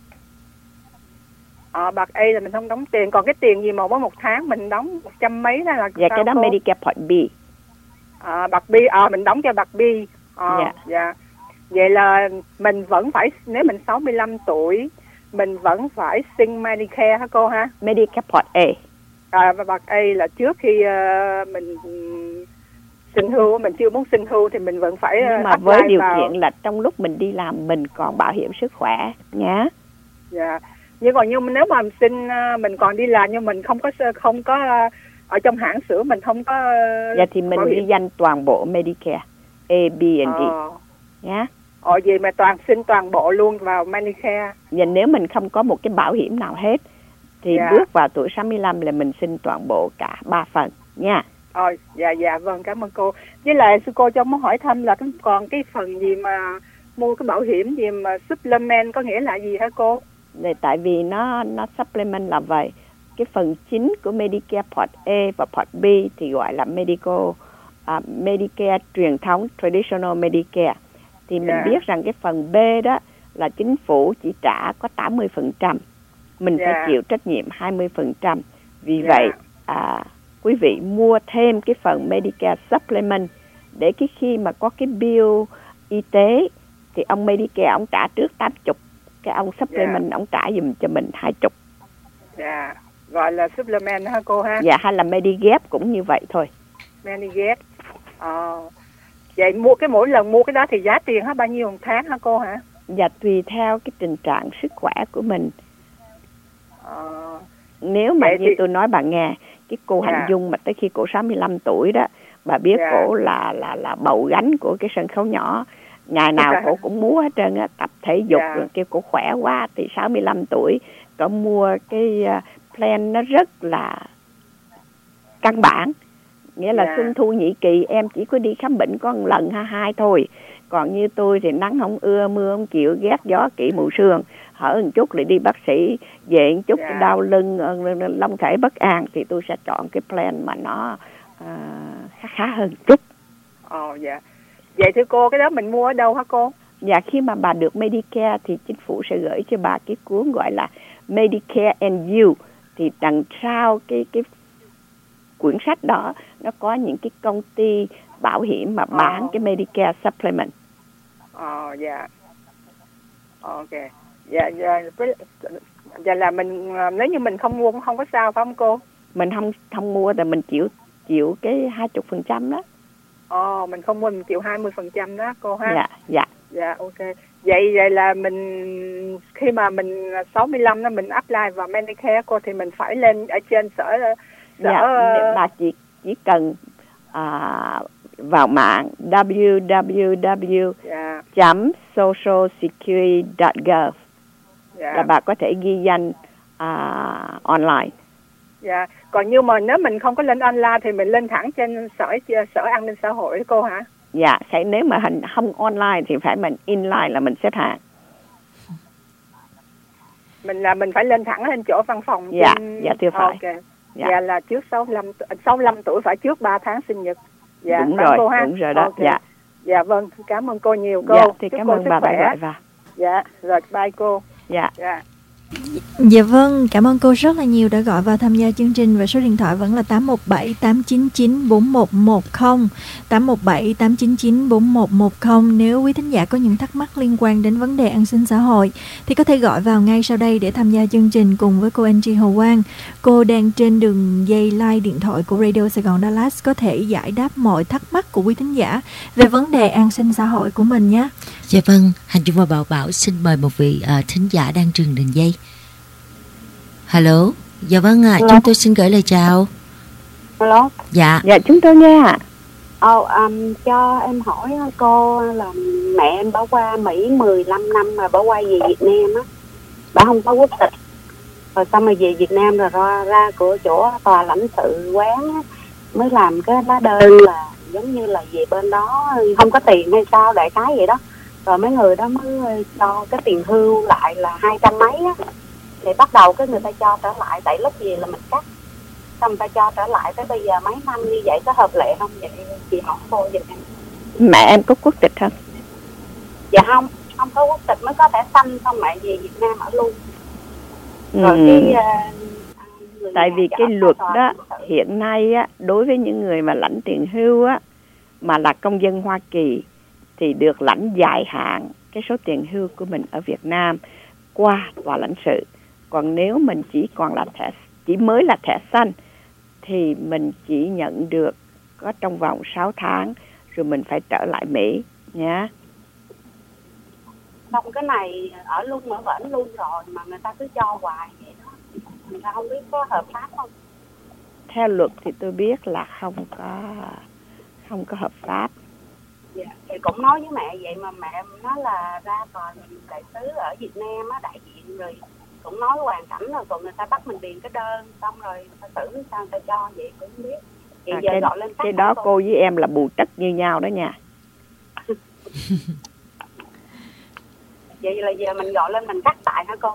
Part A là mình không đóng tiền. Còn cái tiền gì mà một tháng mình đóng 100 mấy đó là dạ, cái đó cô? Medicare Part B. Part B, mình đóng cho Part B. Dạ. Vậy là mình vẫn phải, nếu mình 65 tuổi mình vẫn phải xin Medicare hả cô ha? Medicare Part A. Và Part A là trước khi mình xin hưu, mình chưa muốn xin hưu thì mình vẫn phải. Nhưng mà với điều kiện là trong lúc mình đi làm mình còn bảo hiểm sức khỏe nhá. Dạ. Nhưng còn nếu mà mình còn đi làm nhưng mình không có ở trong hãng sữa mình không có. Dạ thì mình ghi danh toàn bộ Medicare A, B and D nhá. Vậy mà xin toàn bộ luôn vào Medicare. Và nếu mình không có một cái bảo hiểm nào hết thì bước vào tuổi 65 là mình xin toàn bộ cả 3 phần nha. Dạ vâng, cảm ơn cô. Với lại sư cô cho muốn hỏi thăm là còn cái phần gì mà mua cái bảo hiểm gì mà supplement có nghĩa là gì hả cô? Tại vì nó supplement là vậy. Cái phần chính của Medicare Part A và Part B thì gọi là Medicare truyền thống, traditional Medicare. Thì mình biết rằng cái phần B đó là chính phủ chỉ trả có 80%. Mình phải chịu trách nhiệm 20%. Vì vậy quý vị mua thêm cái phần Medicare Supplement để cái khi mà có cái bill y tế thì ông Medicare ông trả trước 80, cái ông Supplement ông trả giùm cho mình 20. Dạ, gọi là Supplement hả cô ha? Dạ, hay là Medigap cũng như vậy thôi. Medigap. Vậy mỗi lần mua cái đó thì giá tiền bao nhiêu một tháng hả cô hả? Dạ, tùy theo cái tình trạng sức khỏe của mình. Nếu mà như tôi nói bà nghe, cái cô Hạnh Dung mà tới khi cô 65 tuổi đó, bà biết cổ là bầu gánh của cái sân khấu nhỏ. Ngày nào cổ cũng múa hết trơn á, tập thể dục rồi kêu cổ khỏe quá. Thì 65 tuổi cổ mua cái plan nó rất là căn bản. Nghĩa là xuân thu nhị kỳ em chỉ có đi khám bệnh có một lần hay hai thôi. Còn như tôi thì nắng không ưa, mưa không chịu, ghét gió kỹ mù sương, hở một chút lại đi bác sĩ, về một chút đau lưng, long thể bất an thì tôi sẽ chọn cái plan mà nó khá hơn chút. Vậy thưa cô, cái đó mình mua ở đâu hả cô? Dạ, khi mà bà được Medicare thì chính phủ sẽ gửi cho bà cái cuốn gọi là Medicare and You. Thì đằng sau cái quyển sách đó nó có những cái công ty bảo hiểm mà bán cái Medicare Supplement. Ok. Dạ là mình nếu như mình không mua cũng không có sao phải không cô? Mình không mua thì mình chịu cái 20% đó. Mình không mua mình chịu 20% đó cô ha. Dạ, ok. Vậy là mình khi mà mình 65 đó mình apply vào Medicare cô thì mình phải lên ở trên sở. Bà chỉ cần vào mạng www.socialsecurity.gov là bà có thể ghi danh online. Dạ, còn như mà nếu mình không có lên online thì mình lên thẳng trên sở an ninh xã hội đó cô hả? Dạ, nếu mà không online thì phải mình inline là mình xếp hàng. Mình phải lên thẳng lên chỗ văn phòng. Dạ, thưa phải. Okay. Dạ là trước 65 tuổi phải trước 3 tháng sinh nhật. Dạ, đúng rồi, cô ha? Đúng rồi đó. Okay. Dạ vâng, cảm ơn cô nhiều cô. Dạ, thì cảm ơn bà đã gọi vào. Dạ, rồi bye cô. Dạ. Dạ vâng, cảm ơn cô rất là nhiều đã gọi vào tham gia chương trình và số điện thoại vẫn là 817 899 4110 817 899 4110. Nếu quý thính giả có những thắc mắc liên quan đến vấn đề an sinh xã hội thì có thể gọi vào ngay sau đây để tham gia chương trình cùng với cô Angie Hồ Quang. Cô đang trên đường dây line điện thoại của Radio Sài Gòn Dallas có thể giải đáp mọi thắc mắc của quý thính giả về vấn đề an sinh xã hội của mình nhé. Dạ vâng, Hành Dung và Bảo Bảo xin mời một vị thính giả đang truyền đường dây. Hello. Dạ vâng ạ, chúng tôi xin gửi lời chào. Hello. Dạ. Dạ chúng tôi nghe ạ. Cho em hỏi cô là mẹ em bà qua Mỹ 15 năm mà bà quay về Việt Nam á, bà không có quốc tịch, rồi xong rồi về Việt Nam rồi ra của chỗ tòa lãnh sự quán á, mới làm cái lá đơn là giống như là về bên đó không có tiền hay sao đại khái vậy đó, rồi mấy người đó mới cho cái tiền hưu lại là 200 mấy á, thì bắt đầu cái người ta cho trở lại, tại lúc gì là mình cắt, xong người ta cho trở lại tới bây giờ mấy năm như vậy có hợp lệ không vậy chị hỏi cô vậy em. Mẹ em có quốc tịch không? Dạ không có quốc tịch mới có thẻ xanh, xong mẹ về Việt Nam ở luôn. Rồi tại vì cái luật đó hiện nay á, đối với những người mà lãnh tiền hưu á mà là công dân Hoa Kỳ thì được lãnh dài hạn cái số tiền hưu của mình ở Việt Nam qua tòa lãnh sự. Còn nếu mình chỉ mới là thẻ xanh thì mình chỉ nhận được có trong vòng 6 tháng rồi mình phải trở lại Mỹ nhé. Xong cái này ở luôn ở bển luôn rồi mà người ta cứ cho hoài vậy đó, người ta không biết có hợp pháp không? Theo luật thì tôi biết là không có hợp pháp. Dạ, thì cũng nói với mẹ vậy mà mẹ nói là ra tòa đại sứ ở Việt Nam á, đại diện rồi cũng nói hoàn cảnh rồi, còn người ta bắt mình điền cái đơn xong rồi người ta xử sao người ta cho vậy cũng không biết. Vậy giờ gọi lên cái đó cô với em là bù trách như nhau đó nha. Vậy là giờ mình gọi lên mình cắt tại hả cô?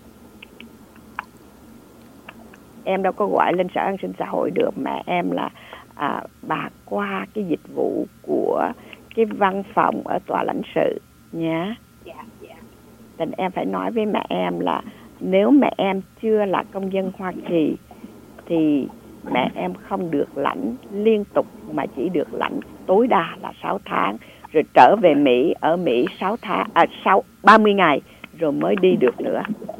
Em đâu có gọi lên Sở An sinh xã hội được, mẹ em là bà qua cái dịch vụ của cái văn phòng ở tòa lãnh sự nhé. Dạ. Nên em phải nói với mẹ em là nếu mẹ em chưa là công dân Hoa Kỳ thì mẹ em không được lãnh liên tục mà chỉ được lãnh tối đa là 6 tháng rồi trở về Mỹ, ở Mỹ 30 ngày rồi mới đi được nữa.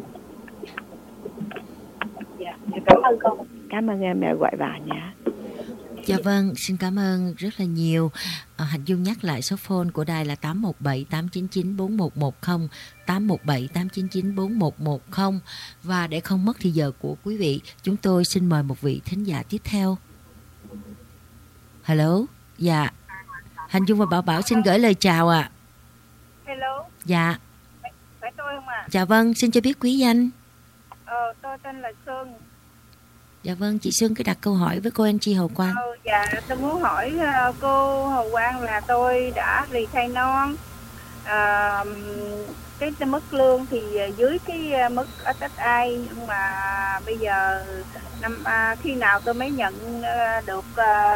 Dạ, cảm ơn cô. Cảm ơn em gọi vào nha. Dạ vâng, xin cảm ơn rất là nhiều. Hạnh Dung nhắc lại số phone của đài là 817 899 4110, 817 899 4110. Và để không mất thì giờ của quý vị, chúng tôi xin mời một vị thính giả tiếp theo. Hello. Dạ. Hạnh Dung và Bảo Bảo xin gửi lời chào ạ. Hello. Dạ. Phải tôi không ạ? Dạ vâng, xin cho biết quý danh. Tôi tên là Xuân. Dạ vâng, chị Xuân cứ đặt câu hỏi với cô Angie Hầu Quang. Dạ, tôi muốn hỏi cô Hầu Quang là tôi đã retire non. Cái mức lương thì dưới cái mức SSI, nhưng mà bây giờ khi nào tôi mới nhận được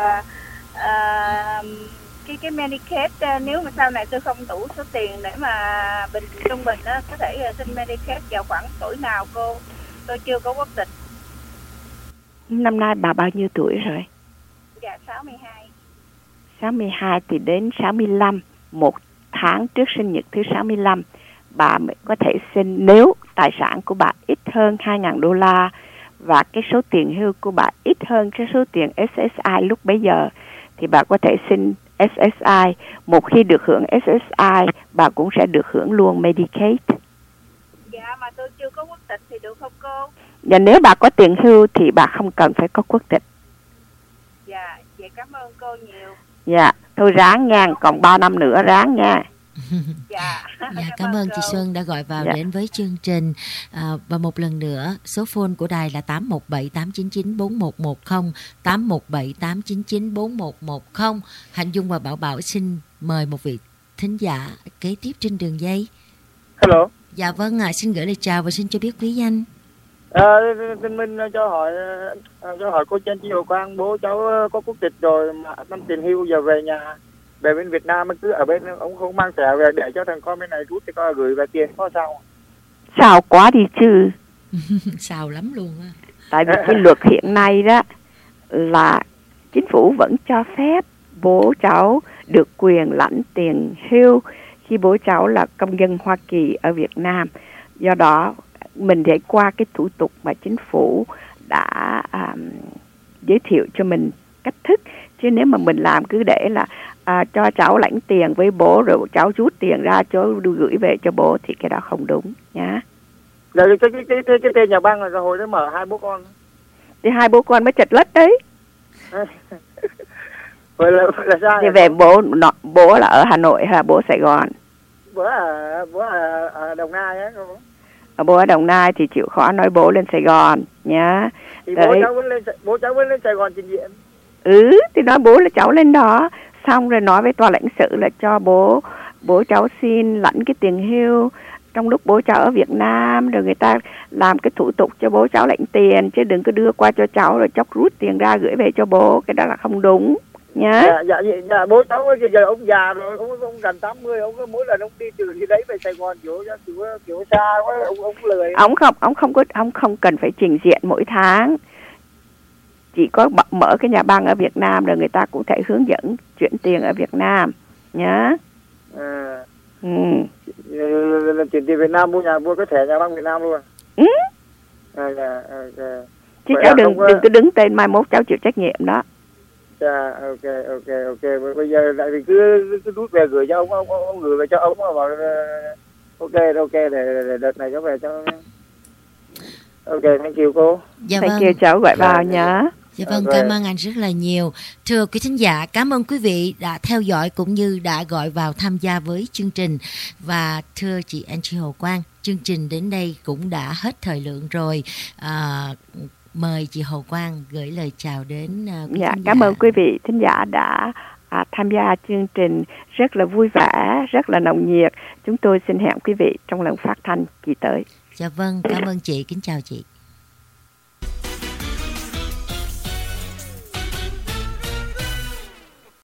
cái Medicaid, nếu mà sau này tôi không đủ số tiền để mà trung bình có thể xin Medicaid vào khoảng tuổi nào cô? Tôi chưa có quốc tịch. Năm nay bà bao nhiêu tuổi rồi? Dạ 62. 62 thì đến 65, một tháng trước sinh nhật thứ 65 bà mới có thể xin, nếu tài sản của bà ít hơn 2.000 đô la và cái số tiền hưu của bà ít hơn cái số tiền SSI lúc bấy giờ thì bà có thể xin SSI. Một khi được hưởng SSI bà cũng sẽ được hưởng luôn Medicaid. Dạ mà tôi chưa có quốc tịch thì được không cô? Và nếu bà có tiền hưu thì bà không cần phải có quốc tịch. Dạ, vậy cảm ơn cô nhiều. Dạ, thôi ráng nha, còn 3 năm nữa ráng nha. Dạ, cảm ơn chị Xuân đã gọi vào đến với chương trình. Và một lần nữa, số phone của đài là 817 899 4110, 817 899 4110. Hạnh Dung và Bảo Bảo xin mời một vị thính giả kế tiếp trên đường dây. Hello. Dạ vâng ạ, xin gửi lời chào và xin cho biết quý danh. Tên Minh cho hỏi cô Chen Chi Hồ Quang, bố cháu có quốc tịch rồi mà năm tiền hưu giờ về nhà, về bên Việt Nam cứ ở bên, ông không mang thẻ về để cho thằng con bên này rút thì có gửi về tiền có sao? Sao quá đi chứ. Sao lắm luôn á. Tại vì cái luật hiện nay đó là chính phủ vẫn cho phép bố cháu được quyền lãnh tiền hưu khi bố cháu là công dân Hoa Kỳ ở Việt Nam. Do đó mình để qua cái thủ tục mà chính phủ đã giới thiệu cho mình cách thức, chứ nếu mà mình làm cứ để là cho cháu lãnh tiền với bố rồi cháu rút tiền ra cháu gửi về cho bố thì cái đó không đúng nhá. Rồi cái tên nhà băng là hồi đấy mở 2 bố con. Thì 2 bố con mới chật lất đấy. Vậy là sao? Thì về bố là ở Hà Nội hay là bố Sài Gòn? Bố ở Đồng Nai á. Bố ở Đồng Nai thì chịu khó nói bố lên Sài Gòn nhá. Thì bố cháu vẫn lên Sài Gòn trình diện. Thì nói bố là cháu lên đó, xong rồi nói với tòa lãnh sự là cho bố cháu xin lãnh cái tiền hưu trong lúc bố cháu ở Việt Nam, rồi người ta làm cái thủ tục cho bố cháu lãnh tiền, chứ đừng có đưa qua cho cháu rồi chốc rút tiền ra gửi về cho bố, cái đó là không đúng nhá. Dạ bố cháu giờ ông già rồi, ông gần 80, ông mỗi lần ông đi từ đi đấy về Sài Gòn kiểu xa quá, ông lười. Ông không cần phải trình diện mỗi tháng, chỉ có mở cái nhà băng ở Việt Nam rồi người ta cũng thể hướng dẫn chuyển tiền ở Việt Nam nhá. Chuyển tiền Việt Nam mua cái thẻ nhà băng Việt Nam luôn. Chứ cháu đừng có đứng tên mai mốt cháu chịu trách nhiệm đó. Dạ, ok. Bây giờ lại vì cứ rút về gửi cho ông gửi về cho ông mà bảo ok để đợt này cháu về cho. Ok, thank you cô. Dạ thank you cháu gọi vào nhá. Dạ vâng, cảm ơn anh rất là nhiều. Thưa quý thính giả, cảm ơn quý vị đã theo dõi cũng như đã gọi vào tham gia với chương trình. Và thưa chị Angie Hồ Quang, chương trình đến đây cũng đã hết thời lượng rồi. Mời chị Hồ Quang gửi lời chào đến quý thính giả. Cảm ơn quý vị thính giả đã tham gia chương trình rất là vui vẻ, rất là nồng nhiệt. Chúng tôi xin hẹn quý vị trong lần phát thanh kỳ tới. Dạ vâng, cảm ơn chị, kính chào chị.